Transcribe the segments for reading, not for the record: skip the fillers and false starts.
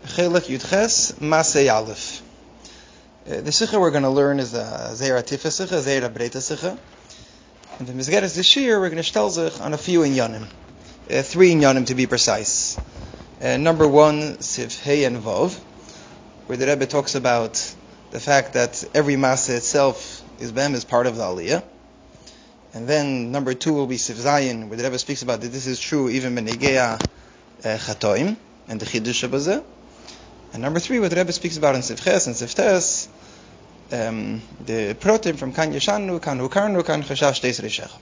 Chelek Yudches Masei Aleph. The Sikha we're going to learn is a Zeir Atifa Sikha, Zeir Breita Sikha. And the Mizgeres this year we're going to shtel sich on a few inyanim. 3 inyanim to be precise. Number 1, Siv Hey and Vov, where the Rebbe talks about the fact that every Masa itself is part of the Aliyah. And then number 2 will be Siv Zayin, where the Rebbe speaks about that this is true even Benegea Chatoim, and the Chidush Bazeh. And number 3, what the Rebbe speaks about in Siv Ches and Siv Tes, the protim from Kan Yeshanu, Kan Hukarnu, Kan Chashash Teis Reishecha.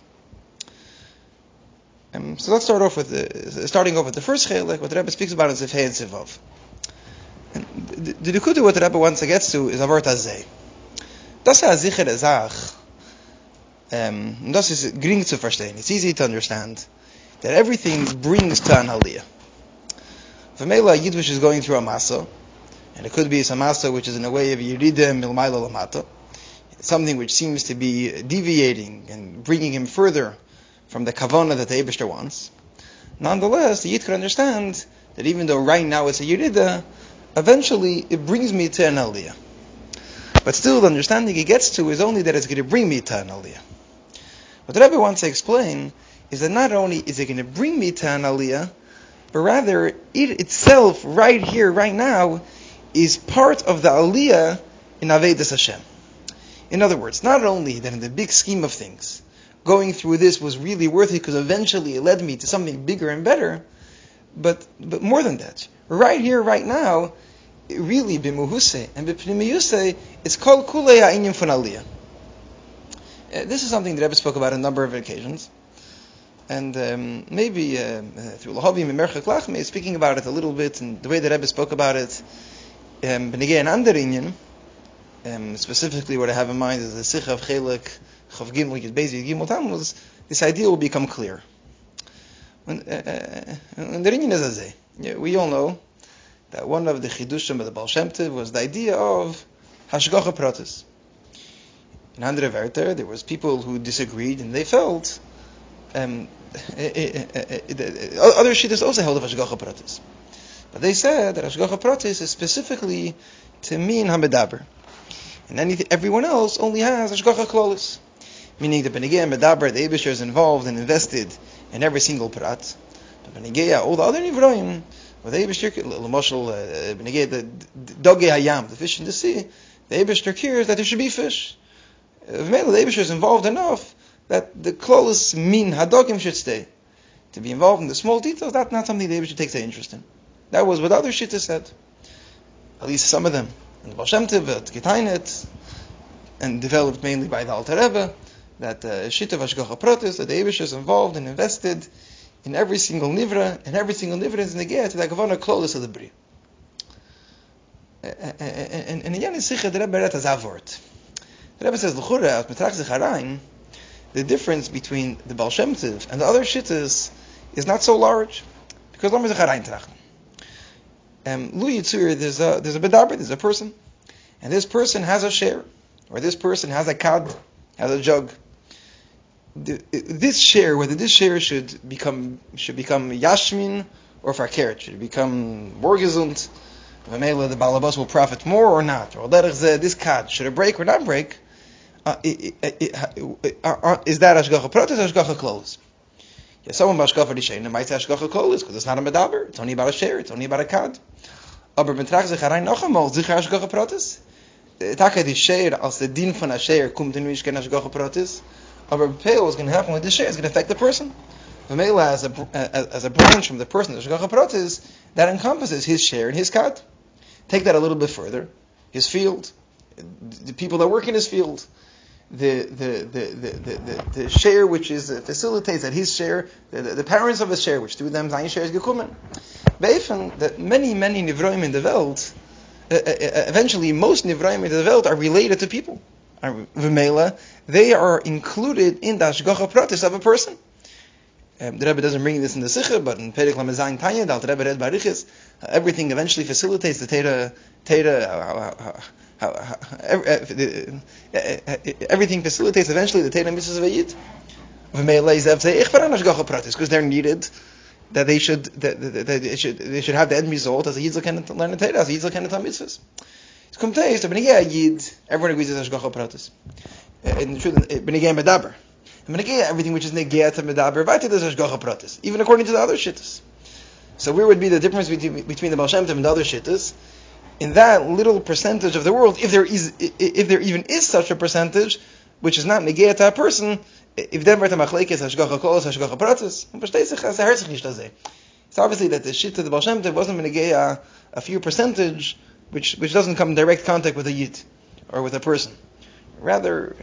So let's start off with the first chelek, what the Rebbe speaks about in Siv Hey and Siv Vav. And the Dukutu, what the Rebbe wants to get to, is Avort Hazeh. Das ist eine sichere Sache. Das ist gering zu verstehen. It's easy to understand that everything brings to an Aliyah. V'meila Yid which is going through a Masa, and it could be a Masa which is in a way of Yerida Milmaila Lamata, something which seems to be deviating and bringing him further from the Kavanah that the Eibishter wants. Nonetheless, the Yid could understand that even though right now it's a Yerida, eventually it brings me to an Aliyah. But still, the understanding he gets to is only that it's going to bring me to an Aliyah. What the Rebbe wants to explain is that not only is it going to bring me to an Aliyah, but rather it itself, right here, right now, is part of the Aliyah in Avedas Hashem. In other words, not only that in the big scheme of things, going through this was really worth it because eventually it led me to something bigger and better, but more than that, right here, right now, really b'muhuse and b'pnimiyuse, it's called kulei ha'inyan fun Aliyah. This is something the Rebbe spoke about on a number of occasions. And maybe through Lahavim and Merchak Lachme, speaking about it a little bit, and the way the Rebbe spoke about it, Benegei and Ander Inyan, specifically what I have in mind is the Sikha of Chelek, Chav Gimel, Yud Beis, Yud Gimel Tam, was this idea will become clear. And the Inyan is Azeh. We all know that one of the Chidushim of the Baal Shem Tov was the idea of Hashgacha Pratis. In Andre Werter, there was people who disagreed, and they felt other shittas also held of Hashgacha Pratis. But they said that Hashgacha Pratis is specifically to mean Hamedaber. And everyone else only has Hashgacha Klolis. Meaning that Benegei and Medaber, the Eibishter is involved and invested in every single Prat. But Benegei, all the other Nivroim, with the Eibishter, L'moshel, Benegei, the Dogei Hayam, the fish in the sea, the Eibishter cares that there should be fish. The Eibishter is involved enough that the closest min hadogim should stay. To be involved in the small details, that's not something the Eibishter takes an interest in. That was what other shittas said. At least some of them. And the Baal Shem Tov, Getainet, and developed mainly by the Alter Rebbe, that shit of Hashgacha Pratis, that the Eibishter is involved and invested in every single nivra, and every single nivra is negeh to the Gavana Klolis of the Bri. And again, in Sikha, the Rebbe read as Avort. The Rebbe says, L'chura, Metrach Zecharain, the difference between the Baal Shem Tov and the other shittas is not so large, because Lamer Zecharain Trachten. Lu Yitzur, there's a bedaber, there's a person, and this person has a share, or this person has a kad, has a jug. This share, whether this share should become yashmin or fakert, should become more gesund, the balabas will profit more or not, or this kad, should it break or not break? Is that Hashgacha Pratis or Hashgacha Klolis? Yeah, someone Hashgacha Risheina might say Hashgacha Klolis because it's not a medaber, it's only about a share, it's only about a kad. Aber betrach sich herein noch einmal, sicher Hashgacha Pratis. Taka die share, als the din von a share kommt in Mishkan Hashgacha Pratis, aber Peil is going to happen with this share, it's going to affect the person. V'meila as a branch from the person Hashgacha Pratis, that encompasses his share and his kad. Take that a little bit further. His field, the people that work in his field, the share which is facilitates that his share, the parents of his share, which through them sein share is gekommen. Be'efen that many nivroim in the world, eventually most nivroim in the world are related to people. V'meila, they are included in the Hashgacha Pratis of a person. The Rebbe doesn't bring this in the Sikha, but in Perek Lamezayin Tanya, the Alter Rebbe read Barichis, everything eventually facilitates the everything facilitates eventually the Teira Mitzvahs of a Yid. Because they're needed that they should have the end result as a Yid can learn the Torah, as a Yid can tell mitzvahs. It's come to is Benigay Yid. Everyone agrees it's Hashgacha Pratis. In truth, Benigay Medaber. And Benigay everything which is Negay to Medaber, Vayta is Hashgacha Pratis, even according to the other shittas. So where would be the difference between the Baal Shem Tov and the other shittas? In that little percentage of the world, if there even is such a percentage, which is not Negay to a person, if then we're to Machlekes Hashgacha Kolos Hashgacha Pratis, it's obviously that the shit of the Baal Shem Tov wasn't Negay a few percentage, which doesn't come in direct contact with a Yid or with a person. Rather,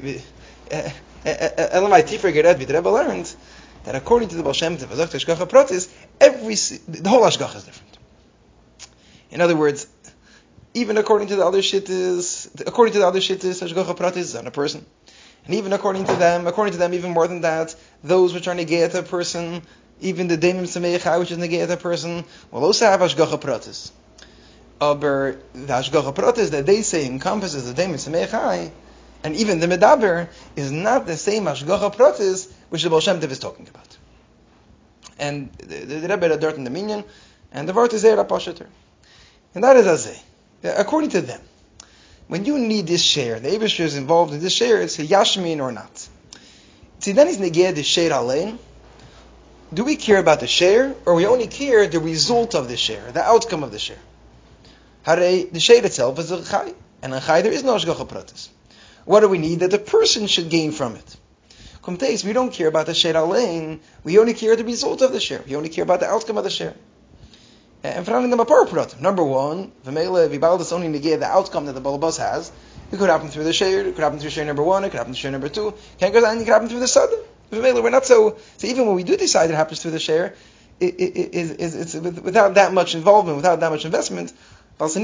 Elamai Tifra Gered, the Rebbe learned that according to the Baal Shem Tov, Hashgacha Pratis, the whole Hashgacha is different. In other words, even according to the other shittas, Hashgacha Pratis is on a person. And even according to them, even more than that, those which are negayat to a person, even the Daimim Sameichai, which is negayat to a person, will also have Hashgacha Pratis. Aber the Hashgacha Pratis that they say encompasses the Daimim Sameichai, and even the Medaber, is not the same Hashgacha Pratis which the Baal Shem Tov is talking about. And the Rebbe had dirt in the minyan, and the word is Eira Pashater. And that is Azeh. According to them, when you need this share, the Eibusher is involved in this share, it's a Yashmin or not. See, then is neged the share alein. Do we care about the share, or we only care the result of the share, the outcome of the share? The share itself is a chai, and a chai there is no Hashgacha Pratis. What do we need? That the person should gain from it. Kumteis, we don't care about the share alein, we only care the result of the share. We only care about the outcome of the share. And for them a power pratim. Number one, v'meila v'baldas only negate the outcome that the balabas has. It could happen through the share. It could happen through share number one. It could happen through share number two. It could happen through the sada. V'meila, we're not so even when we do decide it happens through the share, it's without that much involvement, without that much investment. That's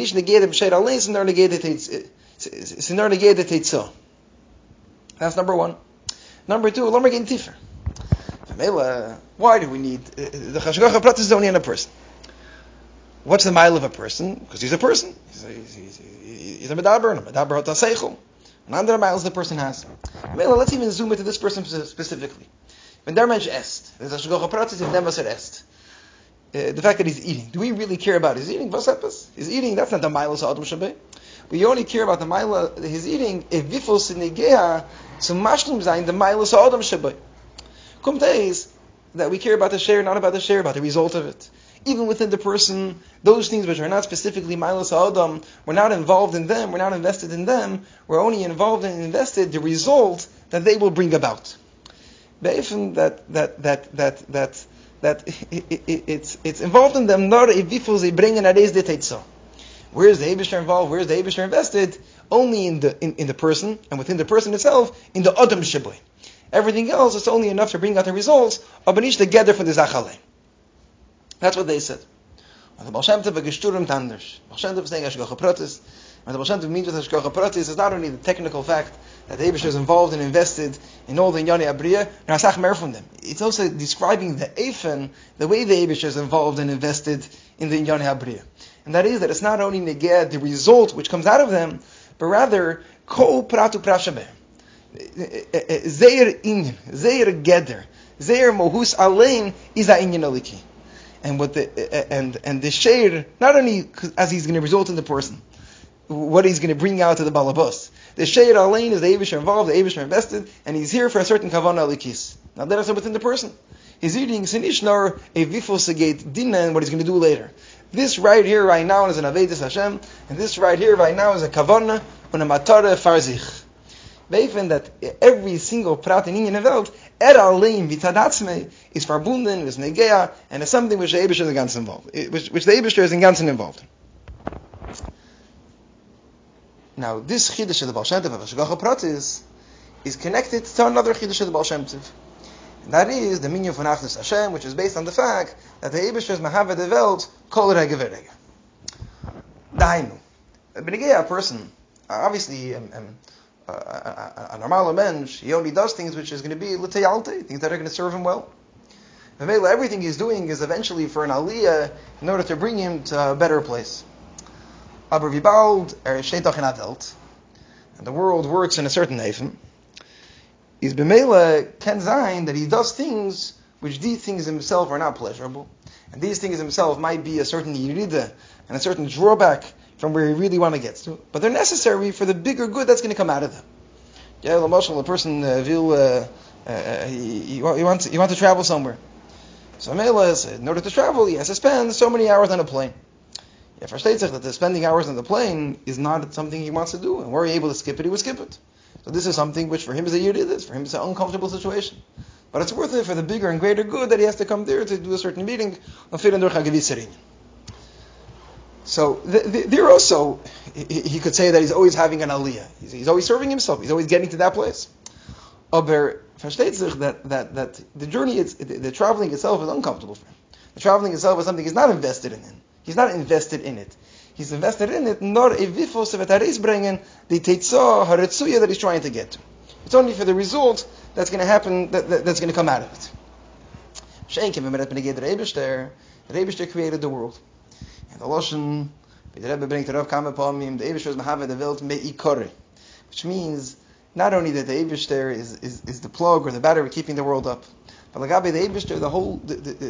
number one. Number two, lomer gain tifer. V'meila, why do we need the Hashgacha Pratis is only on a person? What's the mile of a person? Because he's a person. He's a medaber, and a medaber hot seichel. And under miles the person has. Let's even zoom into this person specifically. When der Mensch est, there's a Hashgacha Pratis in dem was est. The fact that he's eating. Do we really care about his eating? His eating, that's not the miles of Adam Shabbat. We only care about the mile his eating if vifol sinigea so mashlim zayin the miles of Adam Shabbat. Come days that we care about the share, not about the share, about the result of it. Even within the person, those things which are not specifically Milas Adam, we're not involved in them, we're not invested in them, we're only involved and invested the result that they will bring about. It's involved in them, not a vifus they bring in a reis de teitza. Where is the Eibusher involved? Where is the Eibusher invested? Only in the person, and within the person itself, in the Adam Shaboy. Everything else is only enough to bring out the results of Banish together from the Zachalei. That's what they said. The Baal Shem Tov gesturmt anders. Baal Shem Tov is saying Hashgacha Pratis. And the Baal Shem Tov means with Hashgacha Pratis is not only the technical fact that the Eibusher is involved and invested in all the Inyani Abriya, and Hasach Mer from them. It's also describing the Eifen, the way the Eibusher is involved and invested in the Inyani Abriya. And that is that it's not only neged the result which comes out of them, but rather Ko Pratu Prashabeh. Zeir Inyan, Zeir Geder, Zeir Mohus Alein is a Inyan Aliki. And what the share, not only as he's going to result in the person, what he's going to bring out to the balabos. The share alain is the Eibusher involved, the Eibusher invested, and he's here for a certain kavanah alikis. Now that is within the person. He's eating sinishnar a vifosagate dinah and what he's going to do later. This right here, right now, is an avedis Hashem, and this right here, right now, is a kavanah and a matara farzich. Beifin that every single prat in Inyan Welt alein vitadatzme is verbunden, is negea, and is something which the Eibusher is ganz involved, which the Eibusher is in ganzen involved. Now, this chiddush of the Baal Shem Tov of Hashgacha Pratis is connected to another chiddush of the Baal Shem Tov, and that is the minyan von Achdus Hashem, which is based on the fact that the Eibusher is mahava the Welt kol rega v'rega. Dainu, a person, obviously. A normal mensch, he only does things which is going to be l'teyalte, things that are going to serve him well. Everything he's doing is eventually for an aliyah in order to bring him to a better place. Aber wie bald steht doch in der Welt, and the world works in a certain Eifen, is b'meila can sein that he does things which these things themselves are not pleasurable, and these things themselves might be a certain yirida and a certain drawback from where you really want to get to, but they're necessary for the bigger good that's going to come out of them. Yeah, a person will he wants to travel somewhere. So in order to travel, he has to spend so many hours on a plane. Yeah, versteht sich that the spending hours on the plane is not something he wants to do, and were he able to skip it, he would skip it. So this is something which for him is a yirida, for him it's an uncomfortable situation. But it's worth it for the bigger and greater good that he has to come there to do a certain meeting. So there also, he could say that he's always having an aliyah. He's always serving himself. He's always getting to that place. Aber versteht sich that the journey, the traveling itself is uncomfortable for him. The traveling itself is something he's not invested in. He's not invested in it. He's invested in it, nor a vifos v'taris bringen the teitzah haretzuya that he's trying to get to. It's only for the result that's going to happen, that's going to come out of it. The Rebbeishter created the world. And the Loshen, the Rebbe brings it up, the Rebbeishter is Mahaved the Welt me'ikore, which means not only that the Rebbeishter is the plug or the battery keeping the world up, but like the Rebbeishter, the whole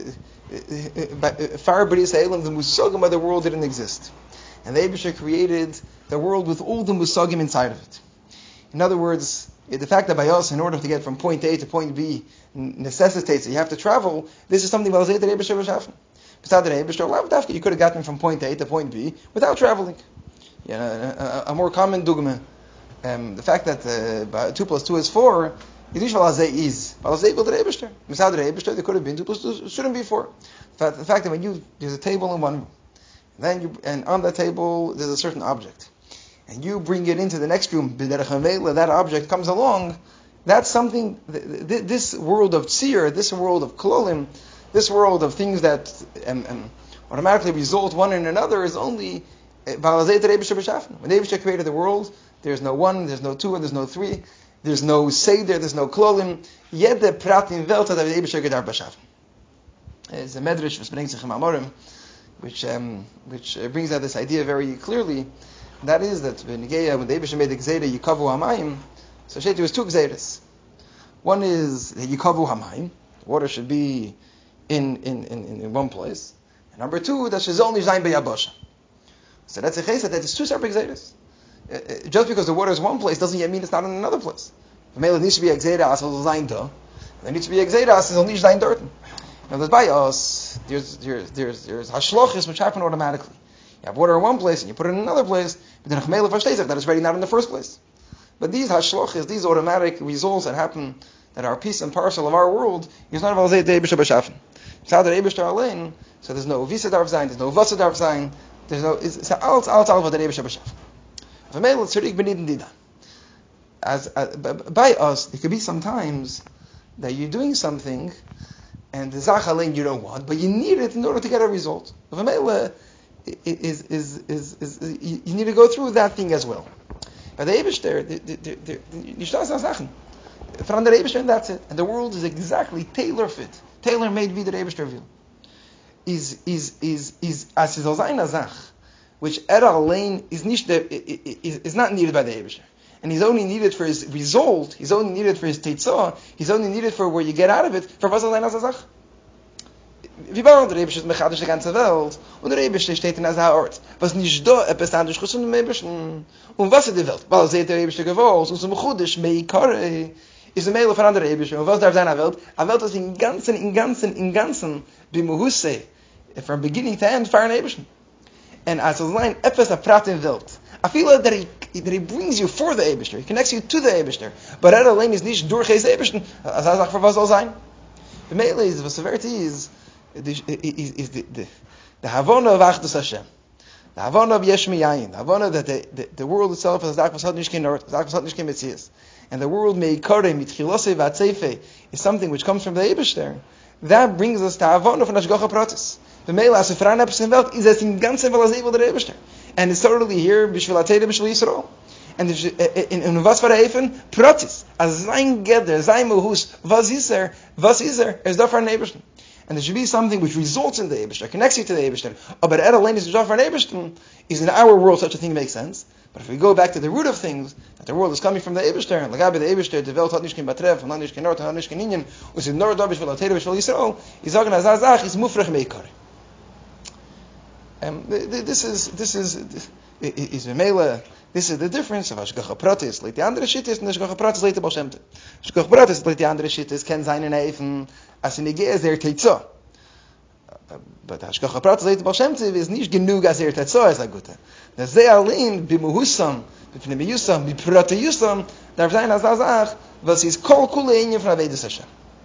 far b'ris ha'elam, the musagim of the world didn't exist. And the Rebbeishter created the world with all the musagim inside of it. In other words, the fact that by us, in order to get from point A to point B, necessitates that you have to travel, this is something that the Rebbeishter was having. Besides the Rebbeishter, you could have gotten from point A to point B without traveling. A more common dogma, the fact that 2 plus 2 is 4, is nicht weil er is. Weil er equal to the Rebbeishter. Besides the Rebbeishter, there could have been 2 plus 2 shouldn't be 4. The fact that there's a table in one room, and on that table there's a certain object, and you bring it into the next room, that object comes along, that's something, this world of tzir, this world of klolim, this world of things that automatically result one in another is only when the Rebbeishter created the world, there's no 1, there's no 2, and there's no 3, there's no seder, there's no klolim, yet the pratim velta that the Rebbeishter gedar b'shafen. It's a medrash, which brings out this idea very clearly. That is that when the Rebbeishter made the Gzeira Yikavu Hamayim, so there was 2 Gzeiras. One is the Yikavu Hamayim, water should be in one place. And number 2, that should only zayin beyabasha. So that's a case that it's 2 separate Gzeiras. Just because the water is one place doesn't yet mean it's not in another place. There needs to be a Gzeira as zayin da. There needs to be a Gzeira as only zayin dorten. Now there's by us, there's hashlochis which happen automatically. You have water in one place and you put it in another place, but then Chmele versteht that it's already not in the first place. But these hashlochis, these automatic results that happen, that are piece and parcel of our world, is not about the Rebbeishter b'shafen. It's not the Rebbeishter allein, so there's no visa darf sein, there's no vasa darf sein, there's no, it's all about the Rebbeishter b'shafen. V'meil tzurik b'nidin dida. As by us, there could be sometimes that you're doing something, and the zach allein you don't want, but you need it in order to get a result. V'meil you need to go through that thing as well. But the Rebbeishter, you start Sachen. From the Rebbeishter, and that's it. And the world is exactly tailor-fit, tailor-made wie der Rebbeishter will. Is as is als eine Sach, which allein is not needed by the Rebbeishter. And he's only needed for his result, he's only needed for his teitzah, he's only needed for where you get out of it, for was allein als eine Sach. Wie bauen der Rebbeishter mechadisch die ganze Welt, und der Rebbeishter steht in einer Ort, was nicht da etwas anderes ist von dem Rebbeishter. Und was ist die Welt? Weil seht der Rebbeishter gewollt, und so mechudisch, meikare, ist ein Meile von anderer Rebbeishter. Und was darf sein eine Welt? Eine Welt ist in ganzen, bimuhusse, from beginning to end, for an Rebbeishter. And as a line, etwas a prat in Welt. I feel that he brings you for the Rebbeishter, he connects you to the Rebbeishter, but that alone is nicht durch his Rebbeishter, as I sag, for was soll sein? The Meile is, was severity is the Havana of Achdus Hashem, the Havana of Yesh Miyayin, the Havana that the world itself is Zak Vasad Nishkin Nort, Zak Vasad Nishkin Metzias, and the world Meikare Mitchilose Vatzeife is something which comes from the Rebbeishter. That brings us to Havana from Ashgacha Pratis. The Meile as a Freien Epis Welt is as in ganzen Welt as able the Rebbeishter, and it's totally here B'Shvil Ateda B'Shvil Yisrael. And in was for Eifen Pratis as sein Geder, sein Mohus, was is there, is da for an Rebbeishter. And there should be something which results in the Rebbeishter, connects you to the Rebbeishter. But at a lane is for an Rebbeishter, is in our world such a thing makes sense. But if we go back to the root of things, that the world is coming from the Eibishter, and Lagabe the Eibishter, the Welt hat nicht kein Betreff, und nicht kein Ort, hat nicht kein Inyan, und sie nur Dobisch, weil Terebisch, weil Yisrael, ich sage, als Azach ist Mufrach Meikar. This is Vemela. This is the difference of Hashgacha Pratis, like the andere Shittis, and Hashgacha Pratis, like the Baal Shem Tov. Hashgacha Pratis, like the andere Shittis, ken sein in Eifen, as in Igeh, der Teitza. But Hashgacha Pratis, like the Baal Shem Tov, is nicht genug as er Teitza, as a Gute. Das they allein, bimuhusam, bipnimiyusam, bipratiyusam, darf sein as Azach, was is kol kule inye von Avedis Hashem.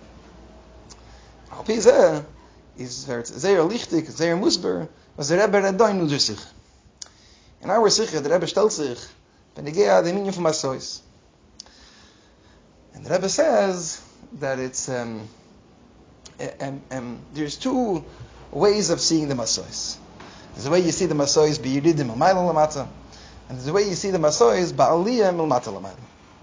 Al Pizeh, is sehr lichtig, sehr musber, was der Rebbe redoin nur durch sich. In our Sikha, the Rebbe stellt sich, ben Igea, the meaning from Masois. And the Rebbe says that it's, there's two ways of seeing the Masois. There's the way you see the Masois, b'yiridim al-mayla lamata, and there's the way you see the Masois, ba'aliyah al-mata lamata.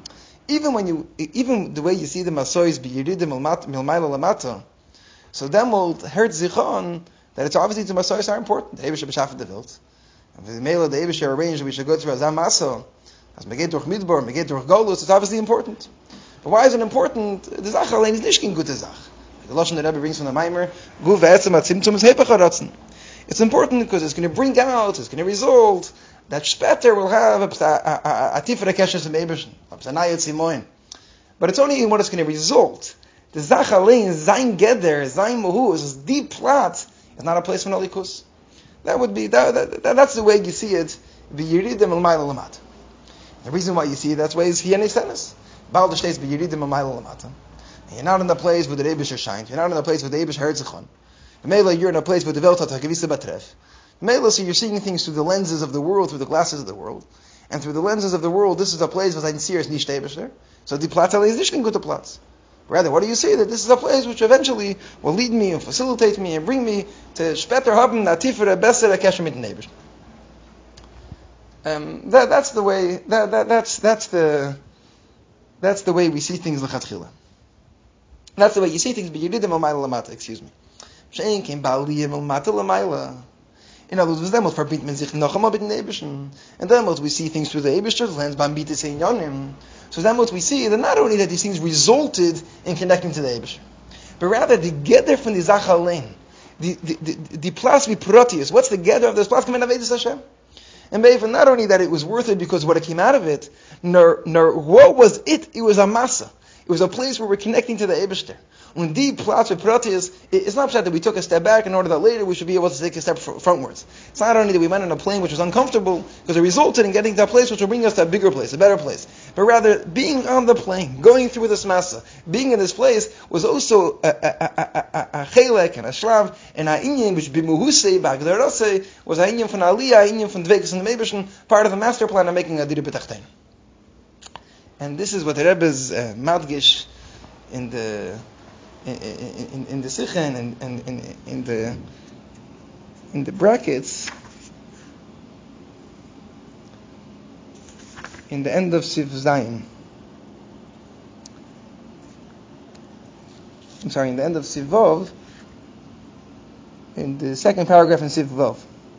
Even the way you see the Masois, b'yiridim al-mayla lamata, so then we'll hurt zichon, that it's obviously the Masois are important. The Eibishter b'shafet the Wilt. And the Mela, the Eibishter arranged that we should go through Azam Maso, as we get durch Midbar, we get durch Golus, it's obviously important. But why is it important? The Zach allein is nicht kein gute Zach. The Lashon the Rebbe brings from the Maimer, Gu ve'etzem atzimtzum es hepech haratzen. It's important because it's going to bring out, it's going to result, that Speter will have a tifere keshes of Eibishter, a psanayot simoin. But it's only in what it's going to result. The Zach allein, Zain Geder, Zain Mohu, is deep plot, is not a place for Nalikus. That would be that's the way you see it. B'yiridim al-mayla lamata. The reason why you see it that way is hiyane senes. Baal d'shtes b'yiridim al-mayla lamata. You're not in the place where the Eibishter shines. You're not in the place where the Eibishter hurts zichon. Mela, you're in a place where the Welt hat hagavisa batref. Mela, so you're seeing things through the lenses of the world, through the glasses of the world, and through the lenses of the world. This is a place where ein seer is nicht Eibishter. So the platz is nicht kein guter Platz. Rather, what do you say? That this is a place which eventually will lead me and facilitate me and bring me to Speter haben, natifere, bessere Kesher mit den Eibishter. That's the way. That's the way we see things lechatchila. That's the way you see things. But you did them al lamata. Excuse me. Shein came ba'aliyim al mata lamayla. In other words, then verbindet man sich noch einmal mit den Eibishter. And then we see things through the Eibishter, the lens bam bitis ein yonim. So then what we see, that not only that these things resulted in connecting to the Eibishter, but rather the gather from the Zach Alein, the plas v'protius. What's the gather of this plas coming Avedis Hashem? And even not only that it was worth it because what came out of it, nor what was it? It was a masa. It was a place where we're connecting to the Eibishter. When the plas v'protius, it's not that we took a step back in order that later we should be able to take a step frontwards. It's not only that we went on a plane which was uncomfortable because it resulted in getting to a place which will bring us to a bigger place, a better place. But rather, being on the plane, going through this masa, being in this place was also a chelek and a shlav and a inyan which bimuhusei b'agdarosei was a inyan from aliyah, a inyan from dvekus and the Meibishn, part of a master plan of making a dira b'tachtein. And this is what the Rebbe's madgish in the Sikha and in the brackets in the end of Siv Zayin. I'm sorry, in the end of Siv Vov, in the second paragraph in Siv Vov.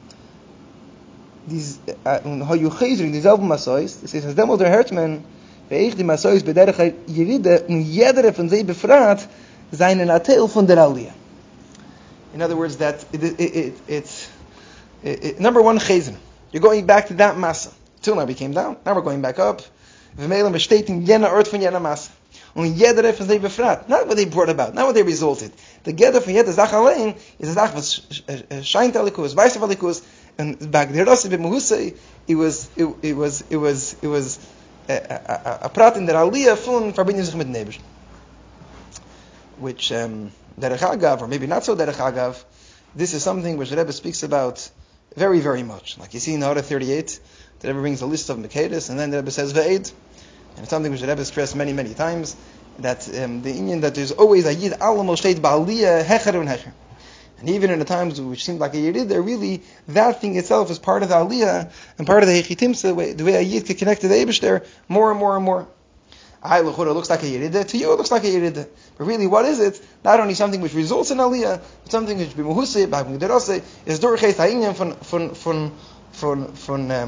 These how you chayzring these album masois. It says as demol der Hertman veich die masois bederach yeride und jeder von sie befragt seinen Atel von der Aliyah. In other words, that it's number one chayzin. You're going back to that masa. Till now we came down. Now we're going back up. V'meilam besteht in jena ort von jena masa. Und jeder von sie befragt. Not what they brought about. Not what they resulted. The gather von jeder Zach allein is a Zach was scheint alikus, weiß of alikus, and back there also b'muhusei it was a prat in der Aliyah von verbinden sich mit den Eibishter. Which derech agav, or maybe not so derech agav, this is something which the Rebbe speaks about very, very much. Like you see in Hora 38, the Rebbe brings a list of Mekadis, and then the Rebbe says Ve'ed, and it's something which the Rebbe stressed many, many times, that the Inyan that there's always a Yid Alamo Shteit Ba'aliyah Hecher and Hecher. And even in the times which seemed like a Yerid, there really, that thing itself is part of the Aliyah, and part of the Hechitimsa, the way a Yid can connect to the Eibishter more and more and more. It looks like a Yerida. To you, it looks like a Yerida. But really, what is it? Not only something which results in Aliyah, but something which b'muhusei, b'agderosei, is durchet ha'inyan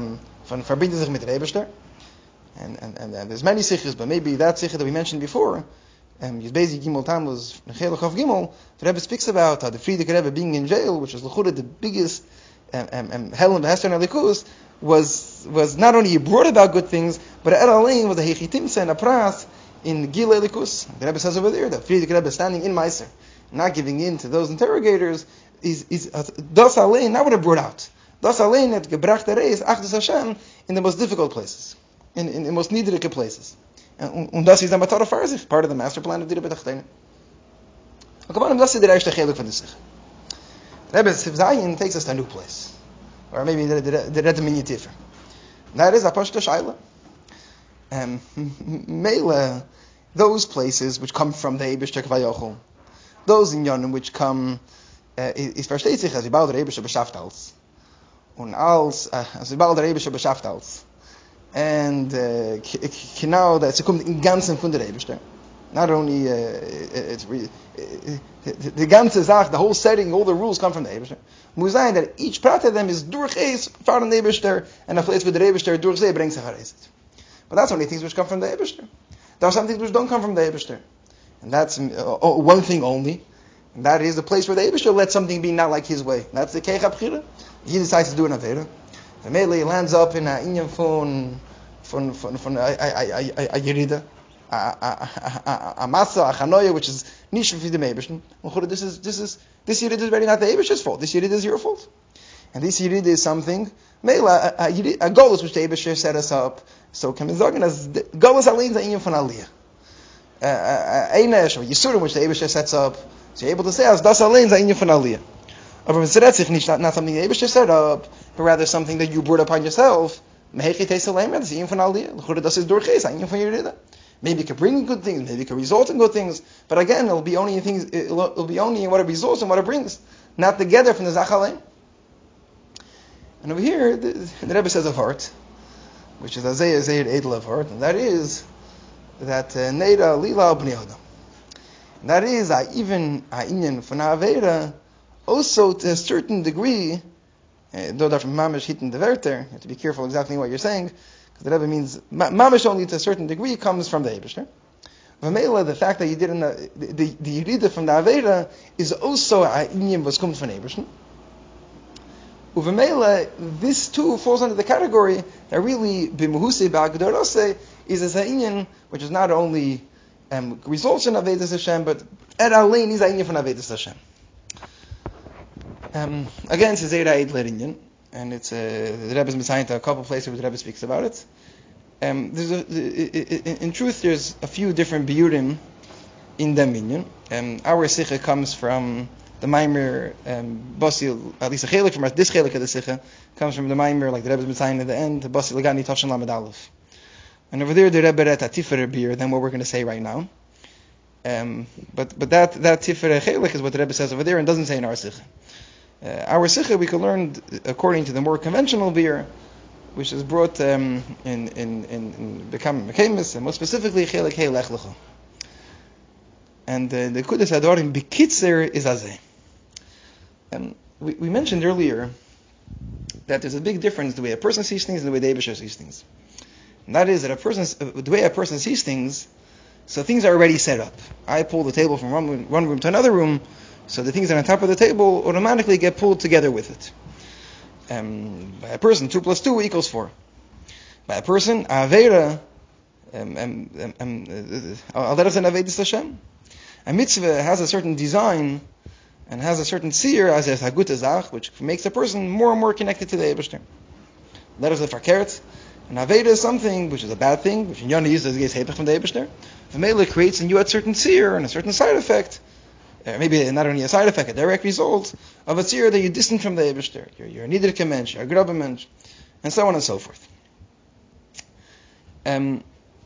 von verbinden sich mit der Eberster. And there's many sichos, but maybe that sicha that we mentioned before, Yizbezi Gimel Tammuz Nechelach of Gimel, the Rebbe speaks about how the Frierdiker Rebbe being in jail, which is l'chura the biggest hell in the Hester and Alikus, was not only brought about good things, but at Alain was a hechitimsa and a pras in Gil Elikus. The Rebbe says over there that Frierdiker Rebbe standing in Meiser, not giving in to those interrogators, is das Alain, not what it brought out. Das Alain hat gebracht der Reis, Achdus Hashem, in the most difficult places, in the most niedrige places. Und das ist der Matar für sich, part of the master plan of the Rebbe Tachtein. Und come on, das ist der erste Chelik von der Sicha. Rebbe Sivzayin takes us to a new place. Or maybe the Rebbe Minyatiffer. That is Apashta Shaila. Mele, those places which come from the Eibishter Kvayochel, those in Yonim which come, is versteht sich, als überall der Eibishter beschafft als. Und als überall der Eibishter beschafft als. And genau that kommt in ganzen von der Eibishter. Not only it's the ganze Sach, the whole setting, all the rules come from the Eibishter. Muss sein that each part of them is durch es from the Eibishter, and a place with the Eibishter durch sie bringt sich heraus. But that's only things which come from the Eibishter. There are some things which don't come from the Eibishter, and that's one thing only, and that is the place where the Eibishter lets something be not like his way. That's the Keich HaBchira. He decides to do an Aveda. The Mele lands up in a inyan von a Yerida, a Masa, a Chanoya, which is Nisha for the Eibishter. This Yerida is really not the Eibishter's fault. This Yerida is your fault. And this Yerida is something, Mele, a Golus which the Eibishter set us up. So can we say as Golus Alin the inyan von Aliyah. Einesh or Yisurim which the Eibishter sets up. So you're able to say as Das Alin the inyan von Aliyah. But not something the Eibishter set up, but rather something that you brought upon yourself. Maybe it can bring good things, maybe it can result in good things, but again, it'll be only in what it results and what it brings, not together from the Zachalein. And over here, the Rebbe says of heart, which is Azayah Zayir Edel of heart, and that is that Neira Lila B'nei Adam. That is even Inyan for Na'avera, also to a certain degree, though that from Mamish hitting the Werter, you have to be careful exactly what you're saying, because the Rebbe means Mamish only to a certain degree comes from the Eibishter. V'meila, the fact that you did in the Yerida from the Avera is also a Inyan was comes from the Eibishter. Uv'meila, this too falls under the category that really b'muhusei b'agdorosei is a Inyan which is not only results in Avedas Hashem, but at Alein is a Inyan from Avedas Hashem. Again, it's a Zera Eid Lerinyan, and it's the Rebbe's Messiah to a couple places where the Rebbe speaks about it. In truth, there's a few different biurim in the minyan. Our Sikha comes from the Maimer, Basil, at least a chelik from this chelik of the Sikha, comes from the Maimer, like the Rebbe's Messiah at the end, the Basil Lagani Toshan Lamed Aleph. And over there, the Rebbe read a Tiferet beer than what we're going to say right now. But that Tiferet chelik is what the Rebbe says over there and doesn't say in our Sikha. Our Sikha we can learn according to the more conventional beer, which is brought in Bekam Mekemis, and more specifically Chelik Hey Lech Lecha. And the Kudas Adorim Bikitzer is Azeh. We mentioned earlier that there's a big difference the way a person sees things and the way the Eibishter sees things. And that is that the way a person sees things, so things are already set up. I pull the table from one room to another room, so the things that are on top of the table automatically get pulled together with it. By a person, 2 + 2 = 4. By a person, Avera, let us an Avedis Hashem. A mitzvah has a certain design and has a certain seer as a Hagut Azach, which makes a person more and more connected to the Eibishter. Let us fakert. An Aveda is something which is a bad thing, which in Yonah uses as Hepech from the Eibishter. V'meila creates in you a certain seer and a certain side effect. Maybe not only a side effect, a direct result of a tzir that you're distant from the Eibishter. You're a nidrike mensch, you're a grubbe mensch, and so on and so forth. By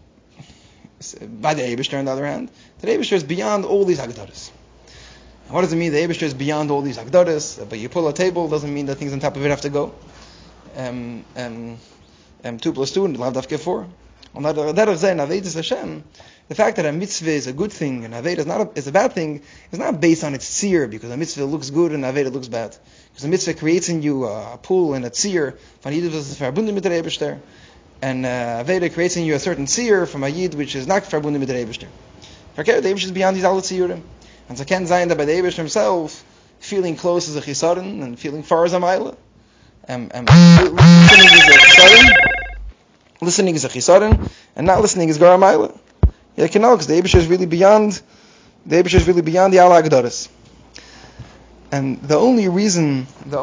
the Eibishter, on the other hand, the Eibishter is beyond all these hagdaras. And what does it mean? The Eibishter is beyond all these hagdaras, but you pull a table doesn't mean that things on top of it have to go. 2 + 2 and Lav Daf 4. On the derech zeh in Avedis Hashem, the fact that a mitzvah is a good thing and Aveda is a bad thing is not based on its tzir, because a mitzvah looks good and Aveda looks bad. Because a mitzvah creates in you a pull and a tzir von Yid was verbunden mit der Eibishter, and Aveda creates in you a certain tzir from a Yid which is not verbunden mit der Eibishter. Verkehrt, the Eibishter is beyond these alle tzirim. And so can sein that by the Eibishter himself, feeling close is a chisaron and feeling far is a ma'ila. Listening is a chisaron and not listening is gar a ma'ila. Yeah, because the Eibishter is really beyond the Allah Agdaris. And the only reason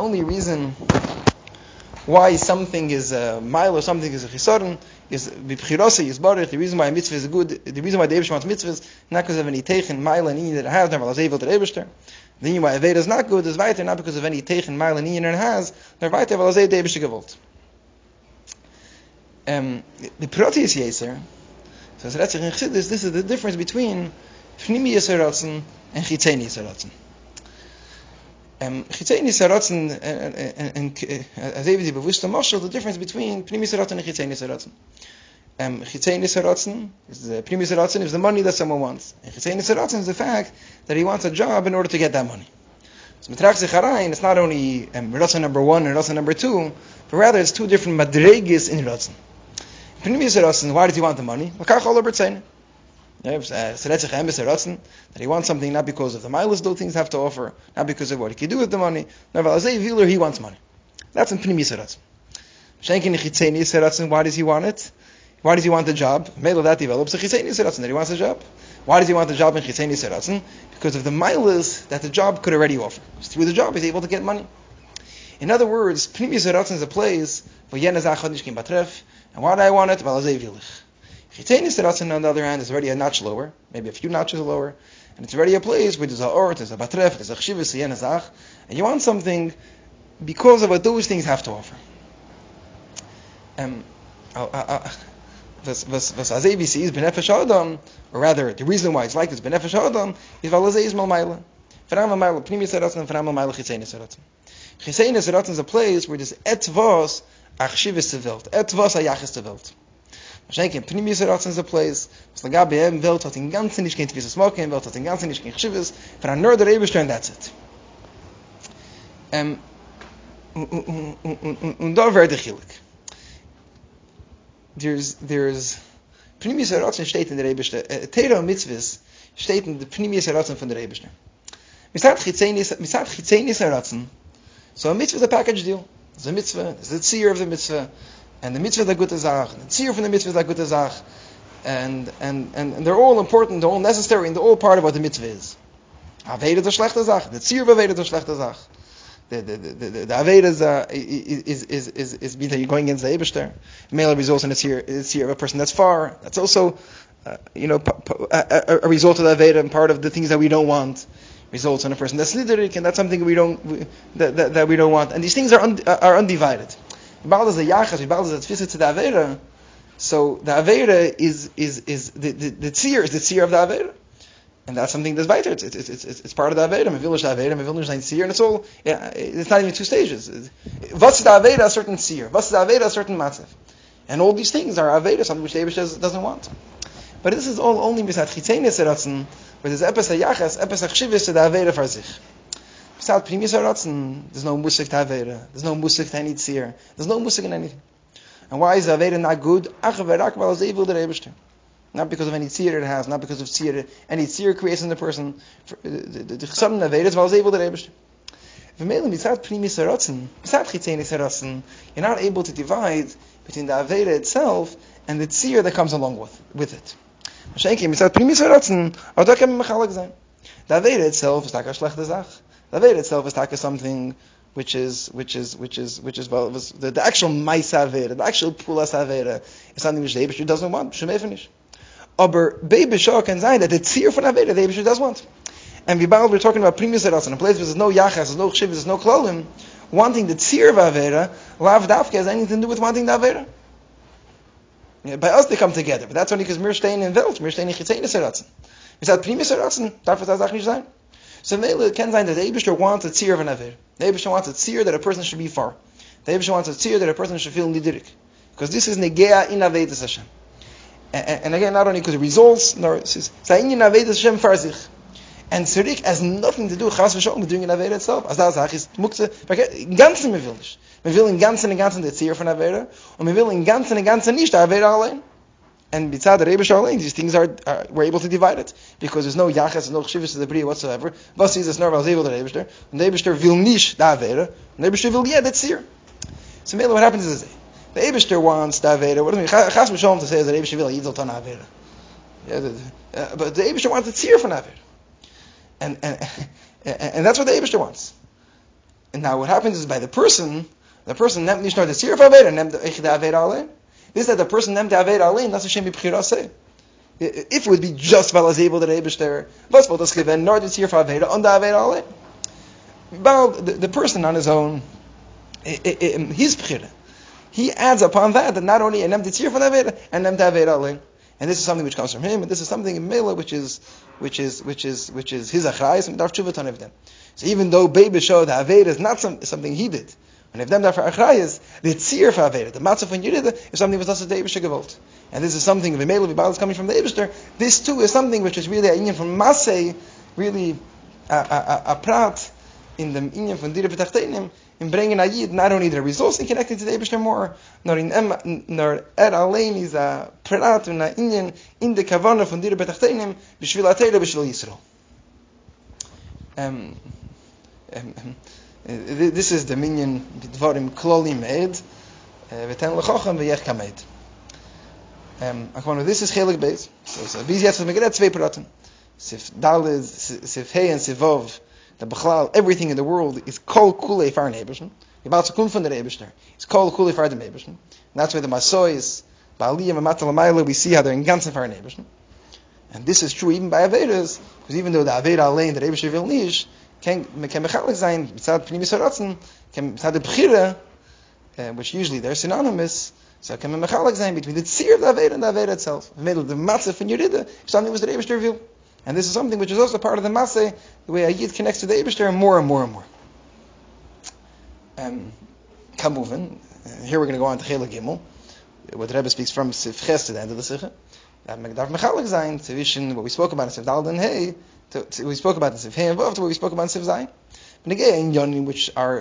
why something is a mile or something is a chisaron is b'bchirasa yisbarich. The reason why a mitzvah is good, the reason why the Eibishter wants mitzvahs, not because of any teichen mile and inyan that it has, never lazevil to the Eibishter. The reason why Aveda is not good is weiter, not because of any teichen mile and inyan that it has, never weiter lazev the Eibishter gewollt. The Proteus Yeser. So this is the difference between Pnimiyus Haratzen and Chitzenius Haratzen. Chitzenius Haratzen and as David bewusst Mashal, the difference between Pnimiyus Haratzen and Chitzenius Haratzen. Chitzenius Haratzen is the Pnimiyus Haratzen is the money that someone wants. And Chitzenius Haratzen is the fact that he wants a job in order to get that money. So Mitrach Zecharayin, it's not only Haratzen number 1 and Haratzen number 2, but rather it's two different madregis in Haratzen. Pnimiyus Haratzen, why does he want the money? That he wants something not because of the milas those things have to offer, not because of what he can do with the money. He wants money. That's in Pnimiyus Haratzen. Shenkin Chitzenius Haratzen, why does he want it? Why does he want the job? Mela that develops a Chitzenius Haratzen, that he wants a job. Why does he want the job in Chitzenius Haratzen? Because of the milas that the job could already offer. Through the job he's able to get money. In other words, Pnimiyus Haratzen is a place for Yenazach Hadishkim Batref. And why do I want it? Chitzenius Haratzen, on the other hand, is already a notch lower, maybe a few notches lower, and it's already a place where there's a or, there's a batref, there's a chshivus, a yenazach, and you want something because of what those things have to offer. Was Azevi is benefesh Adam, or rather, the reason why it's like this benefesh Adam is valazei is malmaila. V'ram malmaila Pnimiyus Haratzen and v'ram malmaila Chitzenius Haratzen. Chitzenius Haratzen is a place where there's etvos achshivus to welt, etvos ayachis to welt. Wahrscheinlich Pnimiyus Haratzen is a place, was lagab behem welt hat den ganzen nicht kein Tvis smoken, welt hat den ganzen nicht kein chshivus, for a nur der Eibishter, and that's it. Und da wird der Chilik. There's Pnimiyus Haratzen steht in der Eibishter, Teira und Mitzvahs steht in der Pnimiyus Haratzen von der Eibishter. Misat Chitzenius Haratzen, so a mitzvah is a package deal. It's a mitzvah, it's the tzir of the mitzvah, and the mitzvah is a gute zach, and the tzir from the mitzvah is a gute zach, and they're all important, they're all necessary, and they're all part of what the mitzvah is. Aveda is a schlechte zach, the tzir of Aveda is a schlechte zach. The Aveda is means that you're going against the Eibishter. Male results in a tzir of a person that's far. That's also, a result of the Aveda and part of the things that we don't want. Results in a person that's nidrik, and that's something we don't want. And these things are undivided. Ibal is a yachas, Ibal is a tfisa to the Aveda. So the Aveda is the tzir is the tzir of the Aveda, and that's something that's vital. It's part of the Aveda. Mevilish Aveda, Mevilish tzir, and it's all. Yeah, it's not even two stages. What's the Aveda? A certain tzir. What's the Aveda? A certain matzav. And all these things are Aveda, something which the Eibush doesn't want. But this is all only misat Chitzenius Haratzen, where there's epes hayachas, epes achshivus to the Aveda for sich. Beside Pnimiyus Haratzen, there's no musik to Aveda, there's no musik to any tzir, there's no musik in anything. And why is the Aveda not good? Not because of any tzir it has, not because of tzir, any tzir creates in the person. The sudden Aveda is able to Eibishter. Beside Pnimiyus Haratzen, beside Chitzenius Haratzen, you're not able to divide between the Aveda itself and the tzir that comes along with it. The Aveda itself is like a schlechte zach. The Aveda itself is like something which is the actual Maisa Aveda, the actual Pulas Aveda is something which the Eibishter doesn't want. Aber Beibishah can say that the tzir from Aveda the Eibishter does want. And we're talking about Pnimiyus Haratzen, a place where there's no yachas, there's no chshivus, there's no klolim. Wanting the tzir of Aveda, lav dafka has anything to do with wanting the Aveda. By us they come together, but that's only because we're staying in Welt, we're staying in Chitzenius Haratzen. We said Pnimiyus Haratzen, darf es das auch nicht sein? So Mele can sein that the Eibishter wants a tzir of an Aveda. The Eibishter wants a tzir that a person should be far. The Eibishter wants a tzir that a person should feel nidirik. Because this is negea in Avedas Hashem. And again, not only because it results, nor Sa'inyan Aveda Hashem Farzich. And Tzadik has nothing to do, Chas v'Shalom, with doing an Aveda itself. As das ist Mukze, in Ganzen man will nicht. Man will in Ganzen der Zier von Aveda, und man will in Ganzen nicht der Aveda allein. And Bitzad the Rebbe allein, these things we're able to divide it. Because there's no Yachas, there's no Chshivas to the Bria whatsoever. Was is this Nor was able to Rebbe, and the Rebbe will nicht der Aveda, and the Rebbe will the Zier. So Mela, what happens is the Eibishter wants the Aveda. What does it mean? Chas v'Shalom to say that the Eibishter will Yidzel ton Aveda. But the Eibishter wants the Tzir from Aveda. And that's what the Eibishter wants. And now what happens is by the person nehmt nicht nur the Tzir of Aveda, nehmt the Aveda allein. This that the person nehmt the Aveda allein, that's Hashem b'bchiraseh. If it would be just weil able the Eibishter, was will das gewinnen, nor the Tzir of Aveda on the Aveda allein. But the person on his own, his bchira, he adds upon that not only an empty tzir from Aveda and empty Aveda allein, and this is something which comes from him, and this is something in Mela which is his achrayis and darf tshuva of them. So even though Bebe showed that Aveda is not something he did, and if them darf achrayis, the tzir for Aveda, the matzah from Yerida, is something which also the Eibishter gewollt, and this is something of Mela v'Bal is coming from the Eibishter. This too is something which is really a inyan from Masei, really a prat in the inyan from Dira B'Tachtenim. In bringing a Yid, not only the results in connecting to the Eibishter more, nor allein is a prat and a inyan in the kavanah from Dira B'Tachtenim, b'shvil Ateilah, b'shvil Yisrael. This is the minyan b'dvarim kloli meid, v'ten l'chochem v'yech kameid. This is chelik beis. So bis jetzt haben wir gerade zwei praten. Sif Daled, Sif Hey and Sif Vov. The Bechlal, everything in the world is kol kulei far Eibishter. About Sekun from the Eibishter. It's kol kulei far the Eibishter. And that's why the Masois, Ba'aliyah, Matal Amayla, we see how they're in ganzen far Eibishter. And this is true even by Avedas, because even though the Aveda allein, the Eibishter will nish, can mechalik sein, mitzad Pnimis HaRatzon, can mitzad the Bechira, which usually they're synonymous, so can mechalik sein between the Tzir of the Aveda and the Aveda itself. The matzah from Yerida, something was the Eibishter will. And this is something which is also part of the Maseh, the way a Yid connects to the Eibishter more and more and more. Kamuvin, here we're going to go on to Chela Gimel, what the Rebbe speaks from Sif Ches to the end of the Sikha. Megdav Mechalik Zayin, to Vishin, what we spoke about in Sif Daled and Hey, we spoke about in Sif Hey and Vav, to what we spoke about in Sif Zayin. And again, Yonim, which are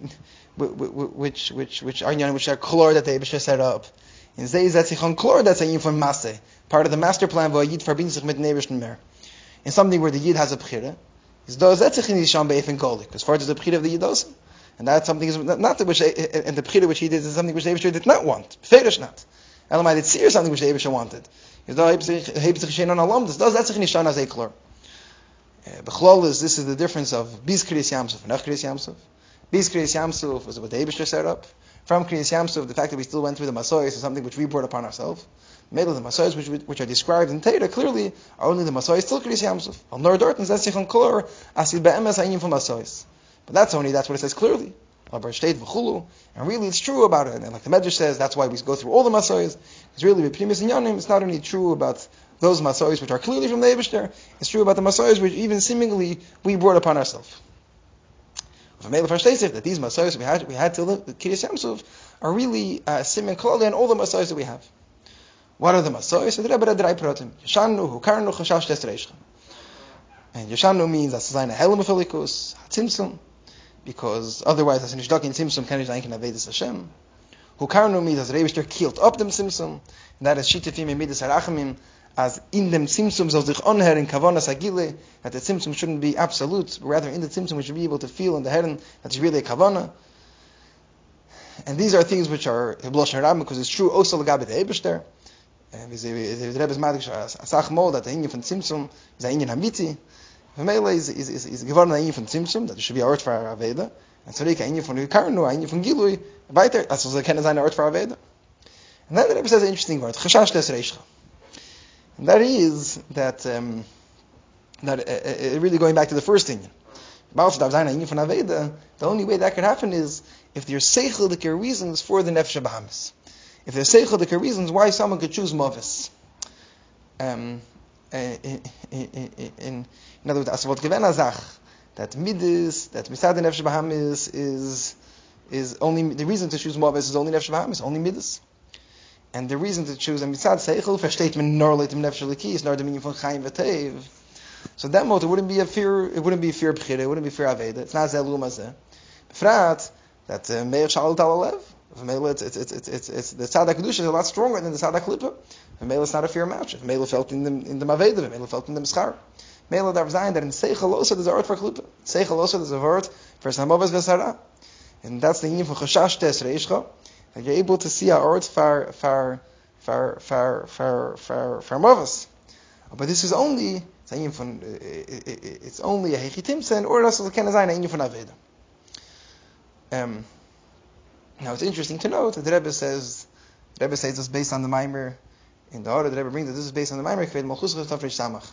Yonim, which are Klor that the Eibishter set up. In Zay Zetzichon Klor, that's a Yid from Maseh, part of the master plan for a Yid verbindet sich mit den Eibishter mehr. In something where the Yid has a bchira, is does that sich in Yisham be'efin kolik, as far as the bchira of the Yid also. And that's something is not which, and the bchira which he did is something which the Eibishter did not want. Ferish not. Elamai did see something which the Eibishter wanted. Is does that sich on alam, does that sich in Yisham as a klor. Bechlol is, this is the difference of Biz Kriyas Yamsuf and Ach Kriyas Yamsuf. Biz Kriyas Yamsuf was what the Eibishter set up. From Kriyas Yamsuf, the fact that we still went through the Masoyos is something which we brought upon ourselves. Made of the Masoyos which are described in Torah clearly are only the Masoyos still Kriyas Yamsuf. Al Nor Dortens that's Sichon Klor Asid Be'emes Ha'inyin from Masoyos. But that's what it says clearly. And really it's true about it. And like the Medrash says, that's why we go through all the Masoyos. It's really with Pnimis and Yonim, it's not only true about those Masoyos which are clearly from the Eibishter, it's true about the Masoyos which even seemingly we brought upon ourselves. That these Masoyos we had till the Kriyas Yamsuf are really Simen Klali and all the Masoyos that we have. What are the Masoyos? The Rebbe Drei Protim. Yeshanu, Hukarnu, Chashash Tes Reishchem. And Yeshanu means that's a Helem of Elikus, Tzimtzum, because otherwise as in Ishdak in Tzimtzum can Ishdak in Avedis Hashem. Hukarnu means as the Rebbe killed up them Tzimtzum, and that is Shitefim and Midas Harachamim, as in them Tzimtzum soll sich onher in Kavanas Agile, that the Tzimtzum shouldn't be absolute, but rather in the Tzimtzum we should be able to feel in the Herren that it's really a Kavana. And these are things which are B'Lashon Rab, because it's true also L'Gabit Eibishter. The Rebbe's Madish Asach Mo that the Inyan from Tzimtzum is the Inyan Hamiti. V'Meila is geworden the Inyan from Tzimtzum, that there should be a Ort for Aveda. And so Rika Inyan from Hukarnu, Inyan from Gilui, weiter, that's also can design a Ort for Aveda. And then the Rebbe says an interesting word, Chashash Tes Reishcha. And that is that really going back to the first Inyan. The only way that could happen is if there's seichel reasons for the nefesh bahamis. If there's seichel reasons why someone could choose mavis. In other words, asavot geven azach that midis, that misad nefesh bahamis is only the reason to choose mavis is only nefesh bahamis, only midis. And the reason to choose a mitzad seichel versteht man nor leitem nefesh lekis nor the meaning von chaim v'teiv. So that mode, it wouldn't be fear b'chira, it wouldn't be fear aveda. It's not zelum azeh. B'frat that meir shalut alalev. It's the tzad kedusha is a lot stronger than the tzad klipa. Mela is not a fear match. Mela felt in the maveda. Mela felt in the mischar. Mela darf sein that in seichel also there's a word for klipa. Seichel also there's a word for samovas v'sara. And that's the union for chashash tes reishcha. That you're able to see a word for movas. But this is only it's only a hechitimsen or also can sein a union for aveda. Now it's interesting to note that the Rebbe says it's based on the Maimer in the order the Rebbe brings that this is based on the Maimer Kved Malchus Chestav Reish Samach.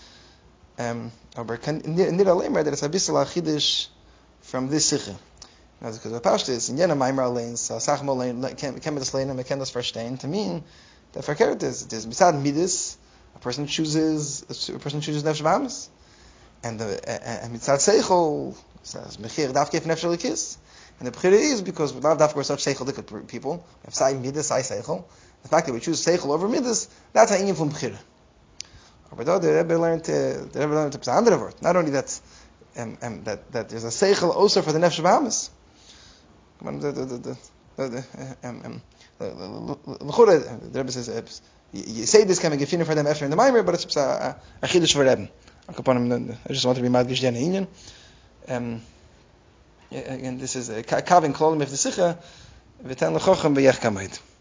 Aber nir alemer that it's a bissel achidish from this sicha. Now because the pashtus is in jena Maimer alein so sach mal alein can das leinen man kann das verstehen to mean that verkehrt is misad midis a person chooses nefesh b'amis and mitzad seichel says mechir daf kef nefesh lekis. And the b'chira is because lav dafka we're such seichel dikut people. We have sai midas, sai seichel. The fact that we choose seichel over midas, that's an inyan from b'chira. But the Rebbe learned to andere word. Not only that there's a seichel also for the nefesh b'amis. The Rebbe says you say this can be gefinner for them after in the Maimer, but it's a chiddush for Rebbe. I just want to be madgish den inyan. Again, this is Kavin Klolim of the Sicha, V'ten L'chochem B'yech Kamayit.